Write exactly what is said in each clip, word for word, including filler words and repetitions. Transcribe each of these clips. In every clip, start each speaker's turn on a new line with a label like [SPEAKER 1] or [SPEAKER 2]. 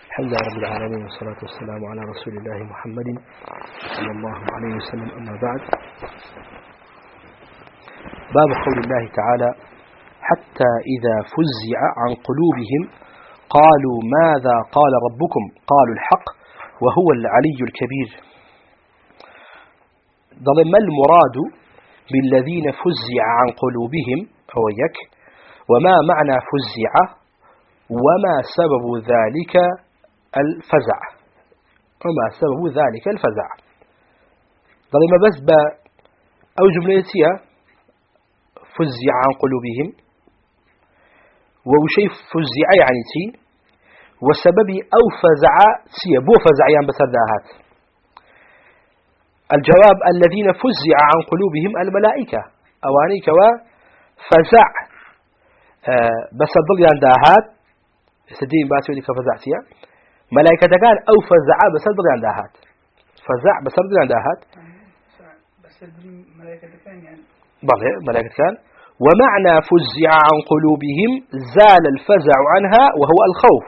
[SPEAKER 1] الحمد لله رب العالمين والصلاة والسلام على رسول الله محمد صلى الله عليه وسلم. أما بعد، باب قول الله تعالى: حتى إذا فزع عن قلوبهم قالوا ماذا قال ربكم قالوا الحق وهو العلي الكبير. ظل ما المراد بالذين فزع عن قلوبهم أو يك، وما معنى فزع، وما سبب ذلك الفزع وما سبب ذلك الفزع. ظل ما بس با أو جملتها فزع عن قلوبهم، وشيء فزع يعني تي، وسبب أو فزع تي بو فزع يعني بسرداهات. الجواب: الذين فزع عن قلوبهم الملائكة، أوانيك وفزع أه بسردل يعني داهات سدين باسي وديك فزعتيا ملائكة كان أو فزع بسردل يعني داهات فزع بسردل يعني داهات
[SPEAKER 2] بسردل ملائكة كان يعني
[SPEAKER 1] بله ملائكة كان. ومعنى فزع عن قلوبهم زال الفزع عنها وهو الخوف.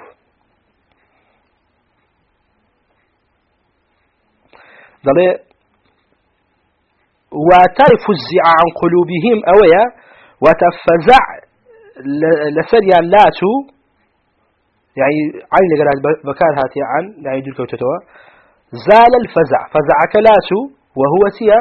[SPEAKER 1] ضلي وتفزع عن قلوبهم أويا وتفزع لسريا لاتو يعني عين لقرات بكار هاتي عن يعني يدل كوتتوا زال الفزع فزعك لاتو وهو سيا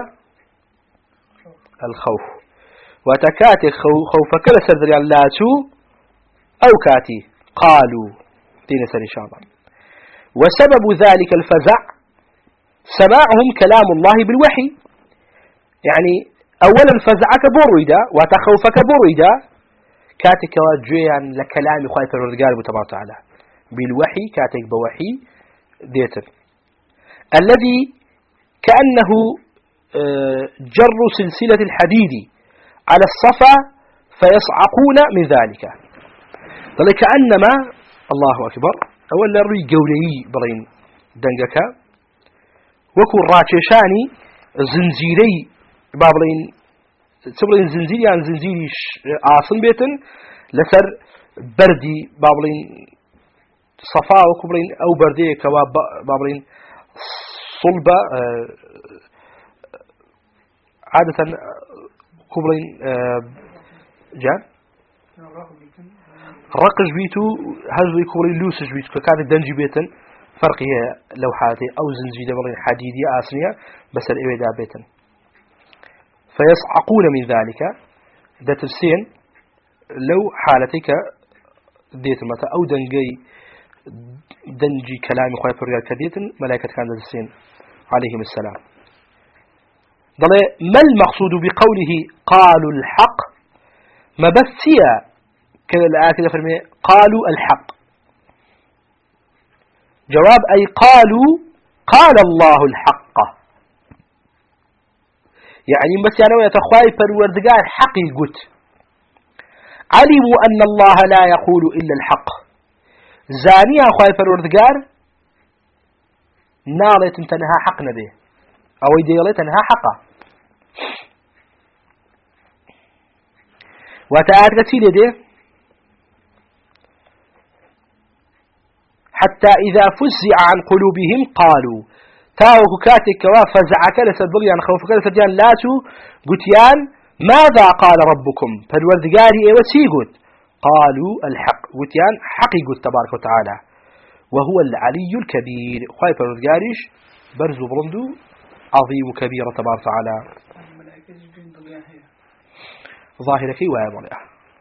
[SPEAKER 1] الخوف. وتكاتي خوفك لسريا لاتو أو كاتي قالوا دين سر إن شاء الله. وسبب ذلك الفزع سماعهم كلام الله بالوحي، يعني أولا فزعك برويدا وتخوفك برويدا كاتك وجيا لكلام خايف الرجال تبارك وتعالى بالوحي، كاتك بوحي ديتر الذي كأنه جر سلسلة الحديد على الصفا فيصعقون من ذلك. ذلك كأنما الله أكبر أولا روي قولي بلين دنجك وكو راتشاني زنزيري بابلين سبلين زنزير يعني زنزيري عاصم بيتن لسر بردي بابلين صفا وكبلين أو بردي كوا بابلين صلبة عادة كبلين جان رقش بيتو هزوي كبلين لوسش بيتو كان الدنجي بيتن فرق هي لوحاتي أو زنزير بابلين حديدية آسنية بس الإبدا بيتن فيصعقون من ذلك. ده تفسير لو حالتك ديت متى أو دنجي دنجي كلام خايف الرجال كديت ملائكة كان تفسير عليهم السلام. ضل ما المقصود بقوله قالوا الحق؟ ما بثيا كذا الآية كذا فرمي قالوا الحق. جواب: أي قالوا قال الله الحق، يعني بس يعني يتخواي فالوردقاء حقي قلت علموا أن الله لا يقول إلا الحق. زانيا خواي فالوردقاء نالت تنها حق نبي أو يديلت تنها حقا. وتعاد قتيل دي حتى إذا فزع عن قلوبهم قالوا تاوك كاتك وفزعك لسدل يعني خوفك لسديان لاتو قتيان ماذا قال ربكم فالوردقاري ايوتي قلت قالوا الحق قتيان حقي قلت تبارك وتعالى وهو العلي الكبير. خايف الوردقاريش برزو برندو عظيم كبير تبارك وتعالى ظاهرك ويا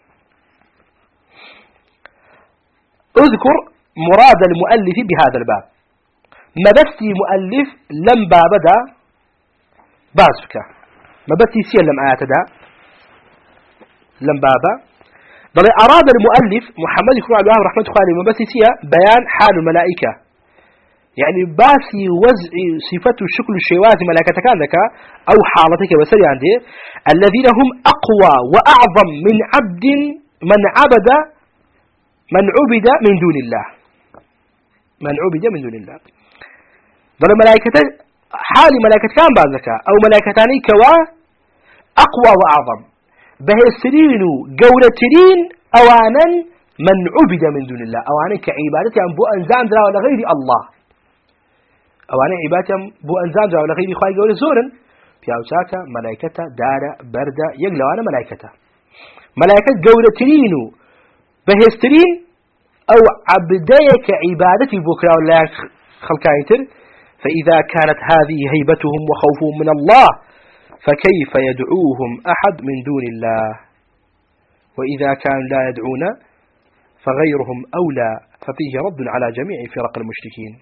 [SPEAKER 1] اذكر مراد المؤلف بهذا الباب. ما بثي مؤلف لم بابدا بازفك ما بثي سيا لم آيات دا لم بابا. بل أراد المؤلف محمد يكون على الله رحمة الله ما بثي سيا بيان حال الملائكة، يعني باسي وزع صفة شكل الشيوات ملائكة كان لك أو حالتك بسري عندي الذين هم أقوى وأعظم من عبد من عبد من عبد من دون الله من عبد من دون الله. بل ملائكة حال ملائكة كان بعضك أو ملائكتاني كوا أقوى وأعظم به السرين قولتين أوانا من عبد من دون الله أو أنا كعبادتي أم بو أنزام درا ولا غير الله أو أنا عبادتي أم بو أنزام درا ولا غير خواهي قول زورا بياوشاك ملائكة دارة بردة يقلوا أنا ملائكة ملائكة قولة ترينو بهسترين أو عبديك عبادتي بكرة ولا خلقايتر فإذا كانت هذه هيبتهم وخوفهم من الله فكيف يدعوهم أحد من دون الله وإذا كانوا لا يدعون فغيرهم أولى ففيه رد على جميع فرق المشركين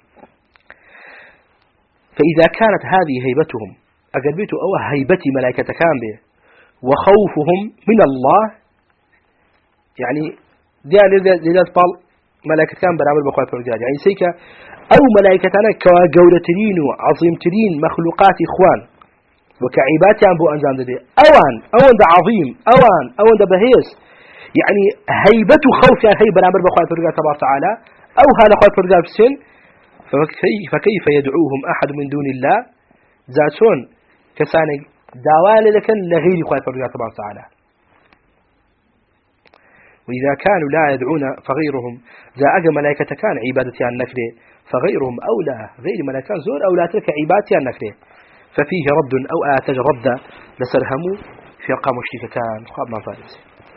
[SPEAKER 1] فإذا كانت هذه هيبتهم أقلبتوا أو هيبتي ملائكة كامبه وخوفهم من الله يعني لذلك قال ملائكة كامبه عمل بخوات فرقات يعني سيكا أو ملائكتنا كجولترين وعظيمترين مخلوقات إخوان وكعبات أنبو أنزام دي أوان أوان ده عظيم أوان أوان ده بهيس يعني هيبة خوف يعني هيبة عمل بخوات فرقات تبارك وتعالى أو هذا خوات فرقات في السن فكيف يدعوهم أحد من دون الله ذاتون كسان داوال لكن لغير خوات فرقات تبارك وتعالى وإذا كانوا لا يدعون فغيرهم ذا أجا ملائكة كان عبادتي عن نكره فغيرهم أولى غير ملائكة زور أولى تلك عبادتي عن نكره ففيه رد أو آتج رد لسرهموا في أرقام مشركة كان خابنا فارس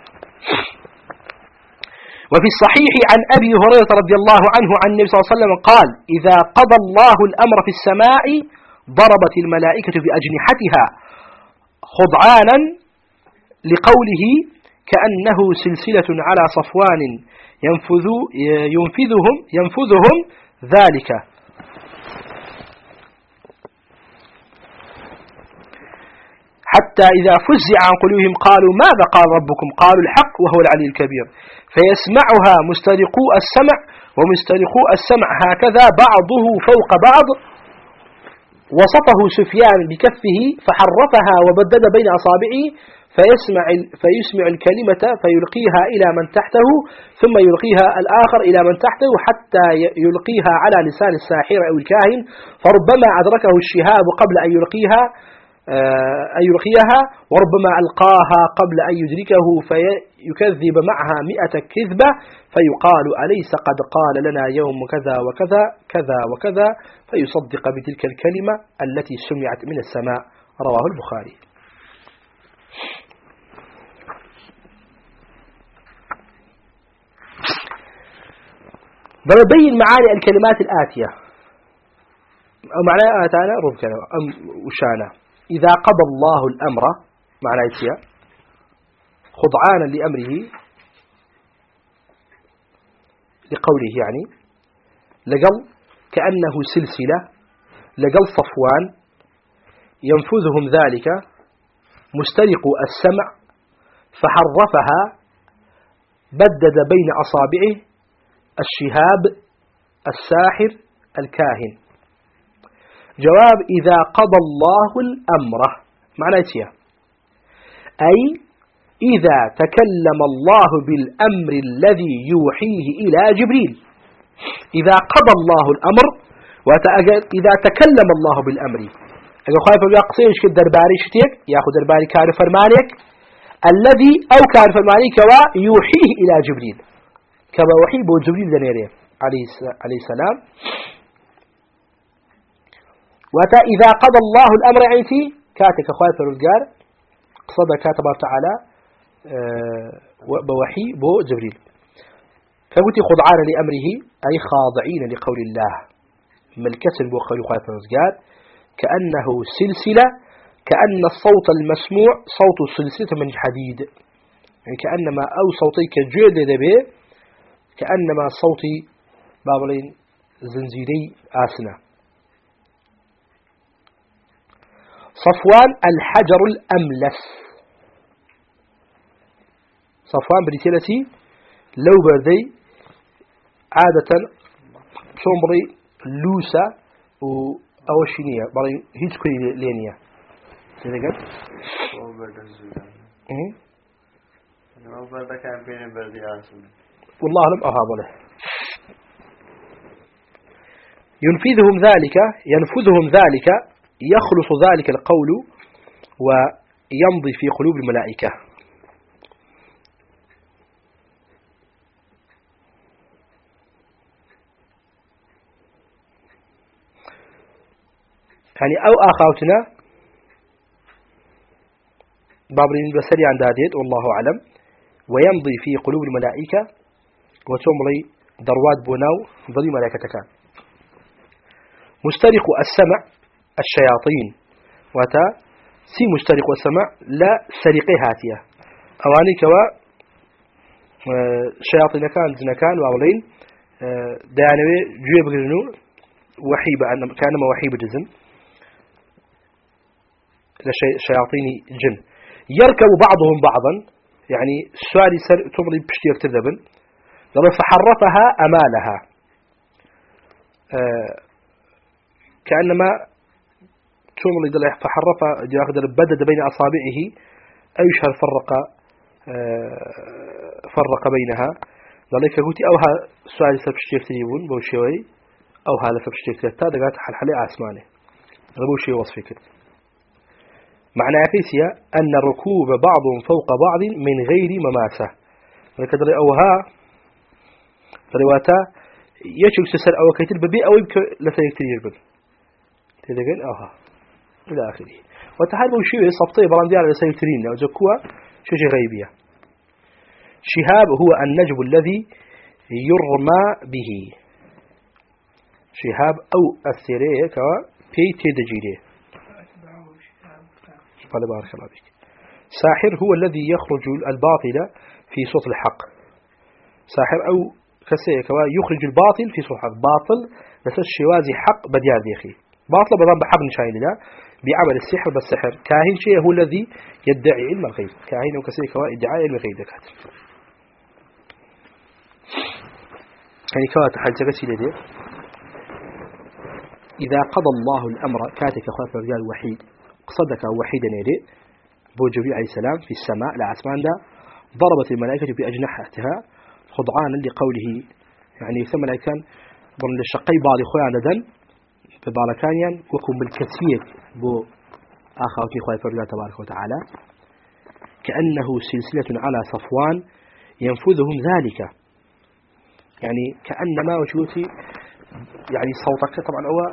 [SPEAKER 1] وفي الصحيح عن أبي هريرة رضي الله عنه عن النبي صلى الله عليه وسلم قال إذا قضى الله الأمر في السماء ضربت الملائكة بأجنحتها خضعانا لقوله كأنه سلسلة على صفوان ينفذ ينفذهم ينفذهم ذلك حتى إذا فزع عن قلوبهم قالوا ماذا قال ربكم قالوا الحق وهو العلي الكبير فيسمعها مسترقو السمع ومسترقو السمع هكذا بعضه فوق بعض وسطه سفيان بكفه فحرفها وبدد بين أصابعه فيسمع, فيسمع الكلمة فيلقيها إلى من تحته ثم يلقيها الآخر إلى من تحته حتى يلقيها على لسان الساحر أو الكاهن فربما أدركه الشهاب قبل أن يلقيها أن يلقيها وربما ألقاها قبل أن يدركه فيكذب معها مئة كذبة فيقال أليس قد قال لنا يوم كذا وكذا كذا وكذا فيصدق بتلك الكلمة التي سمعت من السماء رواه البخاري بنبين معاني الكلمات الآتية أو معناها آتانا ربكنا أم وشانا إذا قضى الله الأمر معنى يتيا خضعانا لأمره لقوله يعني لقل كأنه سلسلة لقل صفوان ينفذهم ذلك مسترق السمع فحرفها بدد بين أصابعه الشهاب الساحر الكاهن جواب إذا قضى الله الأمر معنى يتيا أي إذا تكلم الله بالأمر الذي يوحيه إلى جبريل إذا قضى الله الأمر إذا تكلم الله بالأمر أقول خايف يقصيش كالدرباري شتيك يأخذ درباري كان فرمانك الذي أو كان فرمانك ويوحيه إلى جبريل كما وحي بو جبريل ذنيري عليه السلام وتا إذا قضى الله الأمر عيتي كاتك خايف الرجال قصد كاتب تعالى بوحي بو جبريل فقلت خضعان لأمره أي خاضعين لقول الله ملكسن بو قول خايف الرجال كأنه سلسلة كأن الصوت المسموع صوت سلسلة من حديد يعني كأنما أو صوتي كجيد دبي كأنما صوتي بابلين زنزيري آسنا صفوان الحجر الأملس صفوان بريتيلتي لو بردي عادة شمبري لوسا أو شينية بري هيج كوي لينيا كذا قال أو برد الزوجان إيه أو برد كان بين بردي آسن والله لم أهابله ينفذهم ذلك ينفذهم ذلك يخلص ذلك القول ويمضي في قلوب الملائكة يعني أو آخاوتنا بابرين بسري عن داديت والله أعلم ويمضي في قلوب الملائكة وتمضي دروات بناو ضلي ملائكة كان مسترق السمع الشياطين وتا سي مسترق السمع لا سرقي هاتية أواني كوا شياطين كان زنا كان وأولين دانوي جوي بجنو وحي بأن كانما وحي بجزم لشياطين الجن يركب بعضهم بعضا يعني السؤال تمضي بشتير تذبن فحرفها أمالها أه كأنما تمضي فحرفها يأخذ بدد بين أصابعه أو يشهر فرق أه فرق بينها ذلك قلت أوها سؤال سبشتير تريبون بوشيوي أوها لفبشتير تلتا دقات حلحلي عاسماني غبوشي وصفي كده معنى كيسيا أن الركوب بعض فوق بعض من غير مماسة ذلك دري أوها رواتا يشوك سسر أو كيتل ببي أو يبك لسيكتر يربل تذكر أوها إلى آخره وتحاربوا شيء صبطي بران ديال لسيكترين أو زكوها شيء غيبية شهاب هو النجم الذي يرمى به شهاب أو الثريه كوا بيت دجيله قال بارك الله بك ساحر هو الذي يخرج الباطل في صوت الحق ساحر أو كسيه كوا يخرج الباطل في صوت الحق باطل بس الشوازي حق بديار ديخي باطل بدان بحق نشاين لا بعمل السحر بالسحر كاهن شيء هو الذي يدعي علم الغيب كاهن أو كسيه كوا ادعاء علم الغيب دكاتر يعني كوا تحدث كسيلة دي إذا قضى الله الأمر كاتك خاف الرجال وحيد قصدك وحيدا يدي بو جبريل عليه السلام في السماء لعسمان دا ضربت الملائكة بأجنحتها خضعانا لقوله يعني ثم ملائكان ضمن الشقي بعض خويا عددا بباركانيا وكم بالكثير بو آخوتي خويا فرجال تبارك وتعالى كأنه سلسلة على صفوان ينفذهم ذلك يعني كأنما وشوتي يعني صوتك طبعا هو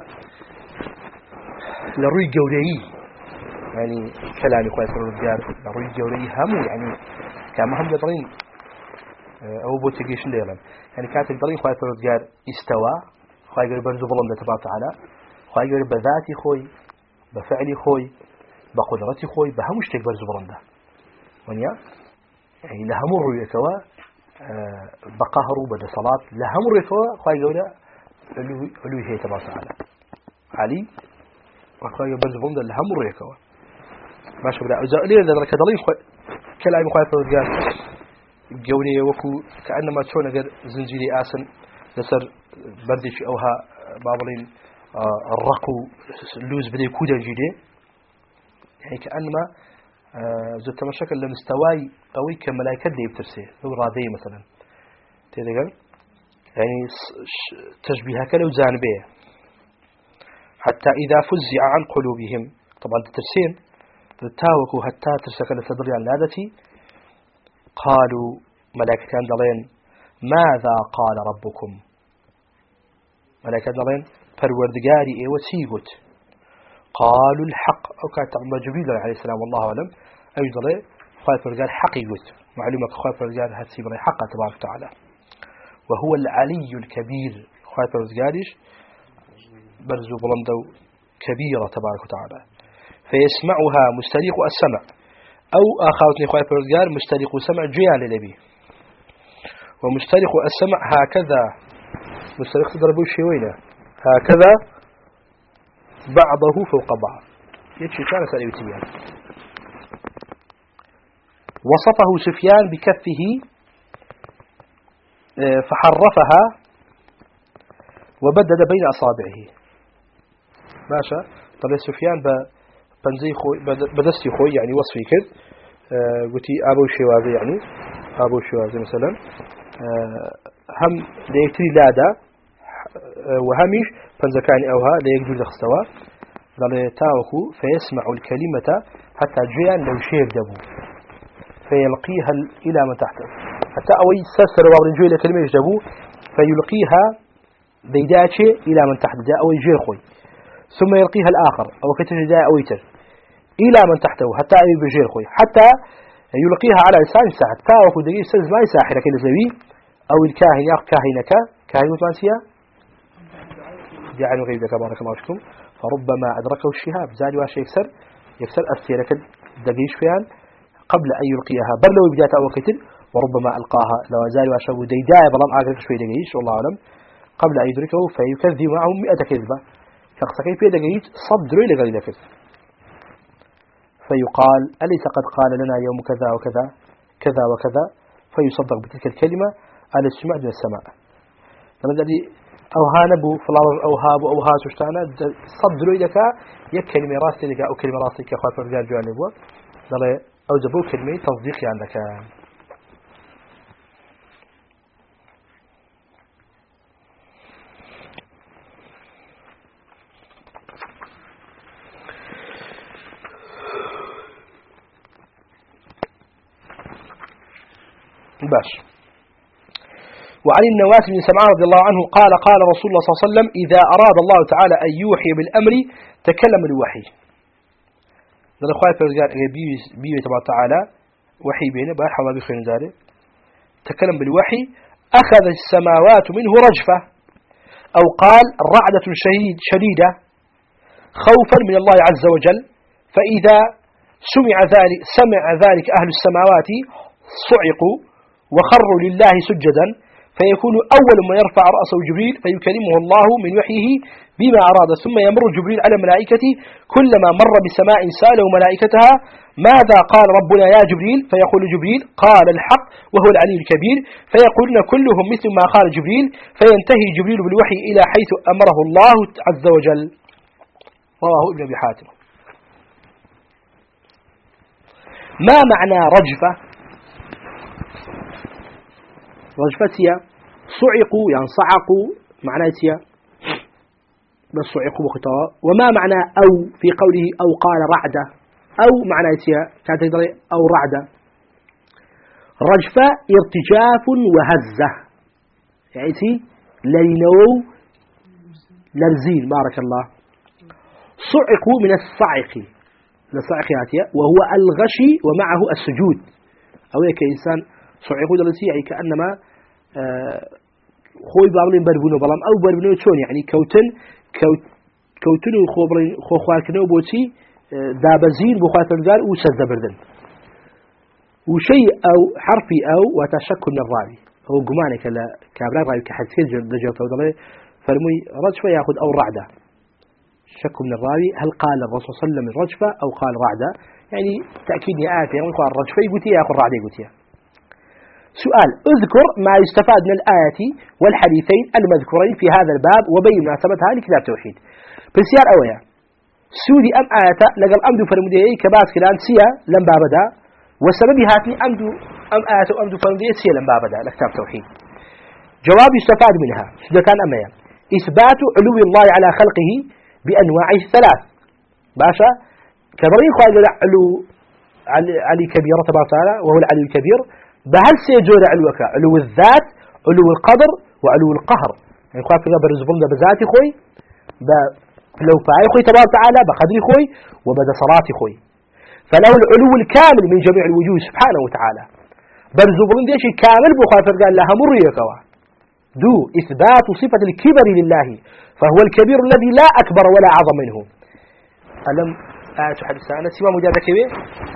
[SPEAKER 1] لروي جوري يعني كلامي خويا فرجال لروي جوري هم يعني كما هم يضرين أو بوتيجيشن ديلا يعني كانت الضرين خويا فرجال استوى خويا يقول برزو بلند تبارك وتعالى خويا يقول بذاتي خوي بفعلي خوي بقدرتي خوي بهمش تك برزو بلند ونيا يعني لهم الرؤية كوا بقهروا بدا صلاة لهم الرؤية كوا خويا يقول علوي هي تبارك وتعالى علي وخويا برز بلند لهم الرؤية كوا ماشي بلا أزالين ذا كدلين خوي كلامي خويا فرجال جوني وكو كأنما تشون أجر زنجيري آسن لسر بردش أوها بابلين الرقو اللوز بدي كودا جدي يعني كأنما زدت مشاكل لمستواي قوي كملائكة دي بترسي لو راضي مثلا تدقل يعني تشبيهها كلو زانبيه حتى إذا فزع عن قلوبهم طبعا تترسين تتاوكوا حتى ترسك لتدري عن لادتي قالوا ملائكة دلين ماذا قال ربكم ملائكة دلين فالوردقاري اي وسيقت قالوا الحق او كانت تعمل جبريل عليه السلام والله أعلم أي دلين خالف الرجال حق يقت معلومة خالف الرجال هاتسيب لي حق تبارك وتعالى وهو العلي الكبير خالف الرجالش برزو بلندو كبيرة تبارك وتعالى فيسمعها مستريق السمع أو آخرتني خواهي فرزقار مسترق سمع جيال لبي ومسترق السمع هكذا مسترق تضربوا شوينة هكذا بعضه فوق بعض يتشي كان سألي بتبيان وصفه سفيان بكفه فحرفها وبدد بين أصابعه ماشا طبعا سفيان بنزي خوي بدستي خوي يعني وصفي كذ أه قلتي أبو شوازي يعني أبو شوازي مثلا أه هم ليكتري لادا أه وهميش بنزكاني أوها ليكدو لخستوا ظل تاوكو فيسمع الكلمة حتى جيان لو شير دبو فيلقيها إلى من تحته حتى أوي سسر بعض الجوي لكلمة يجدبو فيلقيها بيداتي إلى من تحت جاء أوي جير خوي ثم يلقيها الآخر أو كتجداء أو يتر إلى من تحته حتى أي بجير خوي حتى يلقيها على لسان الساحر تا وكو دقيق سز ما يساحر كل زوي أو الكاهن يا كاهنك كاهن متمانسيا جعلوا غيبك بارك الله فيكم فربما أدركه الشهاب زاد واش يكسر يكسر أسيرك دقيش فيها قبل أن يلقيها بل لو بداية أو كتل وربما ألقاها لو زاد واش أبو ديداء بلام آخر شوي دقيش والله أعلم قبل أن يدركه فيكذب معه مئة كذبة شخص كيف دقيش صدره لغير كذب فيقال أليس قد قال لنا يوم كذا وكذا كذا وكذا فيصدق بتلك الكلمة على السماء من السماء لما الذي أوهانبو فلاور أوهاب أوهاس وشتانا صدروا لك يك كلمة راسي لك أو كلمة راسي كخاف الرجال جوانبوا لا أوجبوا كلمة تصديق عندك باش. وعن النواس بن سمعان رضي الله عنه قال قال رسول الله صلى الله عليه وسلم إذا أراد الله تعالى أن يوحي بالأمر تكلم الوحي هذا خواهي فرزقان بيوي تبارك تعالى وحي بينه بأرحم الله بخير ذلك تكلم بالوحي أخذ السماوات منه رجفة أو قال رعدة شديد شديدة خوفا من الله عز وجل فإذا سمع ذلك سمع ذلك أهل السماوات صعقوا وخروا لله سجدا فيكون أول ما يرفع رأسه جبريل فيكلمه الله من وحيه بما أراد ثم يمر جبريل على ملائكته كلما مر بسماء سأله ملائكتها ماذا قال ربنا يا جبريل فيقول جبريل قال الحق وهو العلي الكبير فيقولون كلهم مثل ما قال جبريل فينتهي جبريل بالوحي إلى حيث أمره الله عز وجل رواه ابن أبي حاتم. ما معنى رجفة؟ رجفتها صعقوا يعني صعقوا معناتها بس صعقوا بخطأ. وما معنى أو في قوله أو قال رعدة أو معناتها كانت أو رعدة رجفة ارتجاف وهزة يعني لينو لرزين بارك الله. صعقوا من الصعق لصعقياتها وهو الغشي ومعه السجود أو هيك إنسان صعقوا دلسي يعني كأنما آه خوي بابلين بربونو بلام أو بربونو شون يعني كوتن كوت كوتن وخوبرين خو خواركنو بوتي آه دابزين بخوات الرجال وسد بردن وشيء أو حرفي أو وتشكل من الراوي هو جمانك لا كابلا راوي كحسين دجاج تودله فرمي رجفة يأخذ أو رعدة شك من الراوي هل قال الرسول صلى الله عليه وسلم رجفة أو قال رعدة يعني تأكيد آية يعني قال رجفة يقولي يأخذ رعدة يقولي. سؤال اذكر ما يستفاد من الآية والحديثين المذكورين في هذا الباب وبين مناسبتها لكتاب التوحيد. بالسيار أويا سودي أم آية لقل أمد فرمديه كباس كلان سيا لم بابدا وسبب هاتي أمد أم آية أمد فرمديه سيا لم بابدا لكتاب التوحيد. جواب يستفاد منها إذا كان أميا إثبات علو الله على خلقه بأنواعه الثلاث باشا كبرين قال علو علي كبير تبارك وتعالى وهو العلي الكبير بهل سيجور علوك علو الذات علو القدر وعلو القهر يعني قال كذا برزبون بذاتي خوي لو فاي خوي تبارك وتعالى بقدري خوي وبدا صلاتي خوي فله العلو الكامل من جميع الوجوه سبحانه وتعالى برزبون ديش كامل بخاطر قال لها مريكوا دو إثبات صفة الكبر لله فهو الكبير الذي لا أكبر ولا أعظم منه. ألم آية حديث أنا سوى مجادة كبير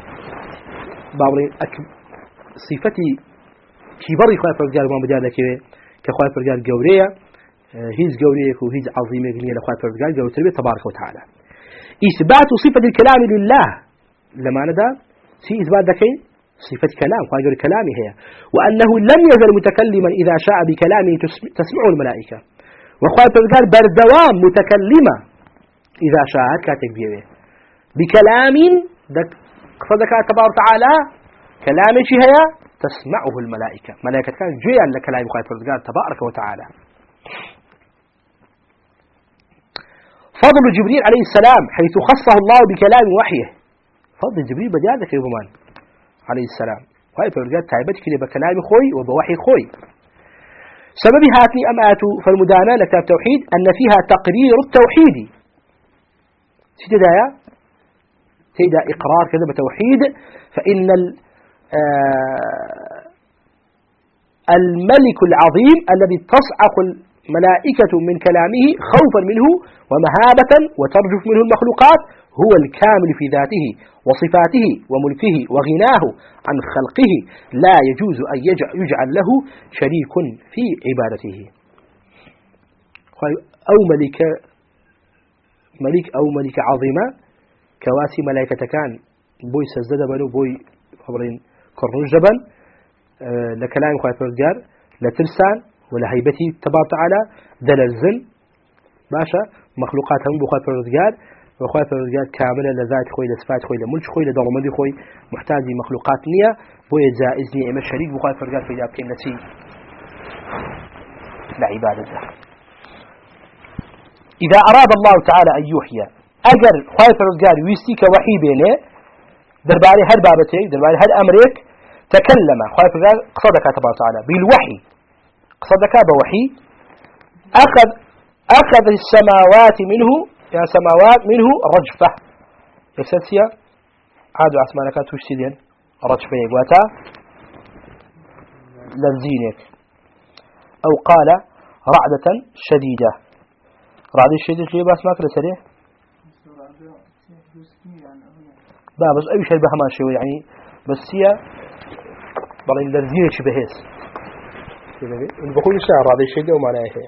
[SPEAKER 1] بابرين صفتي كبري خواهي فرقال ما مجادة كبير كخواهي فرقال قورية هيز قورية وهيز عظيمة قنية لخواهي فرقال قوري تربية تبارك وتعالى. إثبات صفة الكلام لله لما ندى سي إثبات ذكي صفة كلام قال كلامه هي وأنه لم يزل متكلما إذا شاء بكلامه تسمعه الملائكة وقال قال بردوام متكلمة إذا شاءت كاتكبيره بكلام فذكر تبارك وتعالى كلامه هي تسمعه الملائكة ملائكة كان جيا لكلام قال تبارك وتعالى. فضل جبريل عليه السلام حيث خصه الله بكلام وحيه فضل جبريل بجادك يا بمان عليه السلام وهي فرقات تعبت كده بكلام خوي وبوحي خوي. سبب هاتني أمآت فالمدانة لكتاب التوحيد أن فيها تقرير التوحيد ستدايا تيدا إقرار كذا بتوحيد فإن الملك العظيم الذي تصعق الملائكة من كلامه خوفا منه ومهابة وترجف منه المخلوقات هو الكامل في ذاته وصفاته وملكه وغناه عن خلقه لا يجوز أن يجعل له شريك في عبادته. أو ملك ملك أو ملك عظيمة كواسي ملائكة كان بوي سزد بنو بوي خبرين كرنج جبن أه لكلام خواهي فرزقار لترسان ولا هيبتي تبارك تعالى دلزن باشا مخلوقاتهم بخواهي فرزقار وخواهي فرزقار كاملة لذات خوي لصفات خوي لملك خوي لدرمدي خوي محتاج مخلوقات نية بوي جائز نية إما الشريك بخواهي فرزقار في ذلك التي لعبادته. إذا أراد الله تعالى أن يوحي أجر خواهي فرزقار ويستيك وحي بينه درباري هر بابتك درباري هر أمريك تكلم خواهي فرزقار قصدك تبارك تعالى بالوحي قصدك بوحي أخذ أخذ السماوات منه يعني سماوات منه رجفة يكسدسيا عادوا عثمانك توشتدين رجفة يقواتا لنزينك أو قال رعدة شديدة رعدة شديدة ليه بس ما كده سريع لا بس أي شيء بهمان شوي يعني بس هي بل لنزينك شبهيس بقول الشعر رعدة شديدة ومعناه هي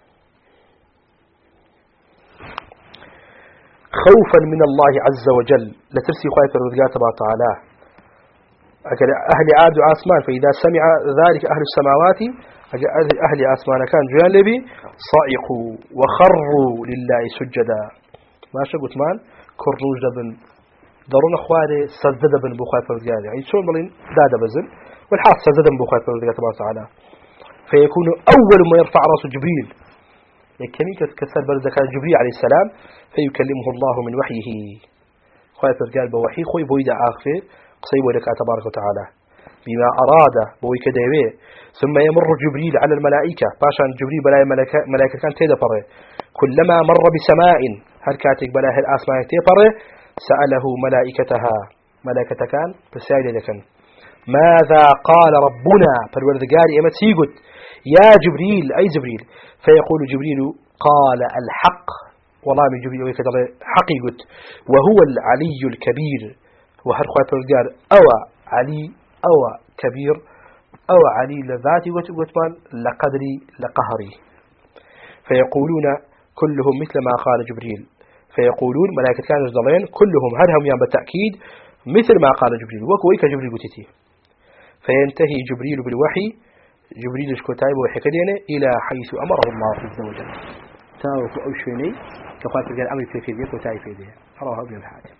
[SPEAKER 1] خوفا من الله عز وجل لترسي خايف الرزقات تبارك وتعالى أهل عاد وعثمان فإذا سمع ذلك أهل السماوات أهل عثمان كان جانبي صائقوا وخروا لله سجدا ما شقت مان كرنوج دبن ضرون أخواني سجد بن بخايف الرزقات يعني شو ملين داد بزن والحاس سجد بن بخايف الرزقات تبارك وتعالى فيكون أول ما يرفع رأس جبريل كمي كسر برزك جبريل عليه السلام فيكلمه الله من وحيه خايف الرجال بوحي خوي بويدا آخر قصيب لك تبارك وتعالى بما أراد بوي كديوي ثم يمر جبريل على الملائكة باشان جبريل بلا ملائكة ملائكة كان تيدفره كلما مر بسماء هل كاتك بلا هل آسماء تيفره سأله ملائكتها ملائكة كان بسائل لكن ماذا قال ربنا فالورذقال إما تيقت يا جبريل أي جبريل فيقول جبريل قال الحق والله من جبريل ويكذا حقيقت وهو العلي الكبير وهل خاطر قال أو علي أو كبير أو علي لذاتي وتمان لقدري لقهري فيقولون كلهم مثل ما قال جبريل فيقولون ملائكة كانوا الضلين كلهم هرهم يعني بالتأكيد مثل ما قال جبريل وكويك جبريل قتتي فينتهي جبريل بالوحي جبريل شكوتاي وحكدينه إلى حيث أمره الله عز وجل تاوك أو شيني كفاية الجل أمر في فيديو كوتاي فيديو أراه أبي الحاجة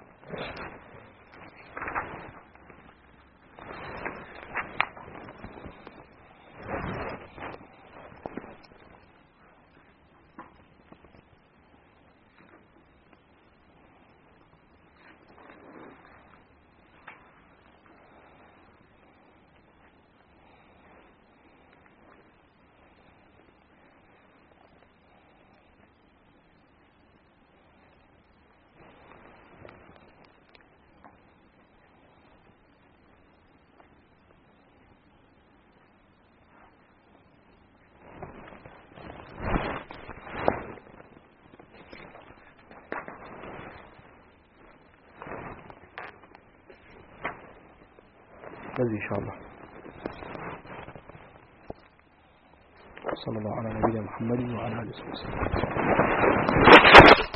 [SPEAKER 1] إن شاء الله. صلى الله على نبينا محمد وعلى آله وصحبه.